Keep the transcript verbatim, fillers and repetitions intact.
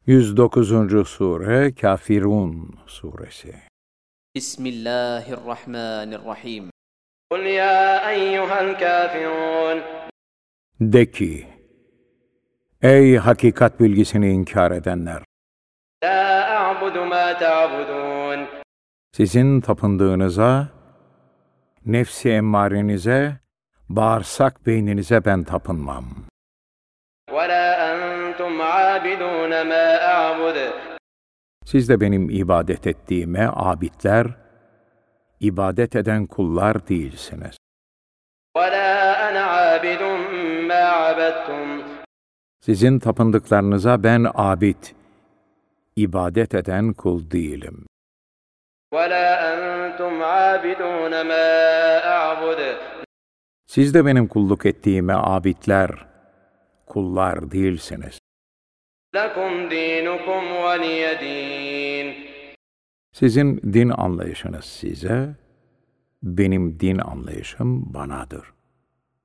yüz dokuzuncu sure Kafirun suresi. Bismillahirrahmanirrahim. قُلْ يَا أَيُّهَا الْكَافِرُونَ De ki, ey hakikat bilgisini inkar edenler! لَا أَعْبُدُ مَا تَعْبُدُونَ Sizin tapındığınıza, nefsi emmarenize, bağırsak beyninize ben tapınmam. وَلَا أَنْتُمْ عَابِدُونَ مَا أَعْبُدُ Siz de benim ibadet ettiğime abidler, ibadet eden kullar değilsiniz. وَلَا أَنَا عَابِدٌ مَا عَبَدتُّمْ Sizin tapındıklarınıza ben abid, ibadet eden kul değilim. وَلَا أَنْتُمْ عَابِدُونَ مَا أَعْبُدُ Siz de benim kulluk ettiğime abidler, kullar değilsiniz. لَكُمْ دِينُكُمْ وَلِيَ دِينِ Sizin din anlayışınız size, benim din anlayışım banadır.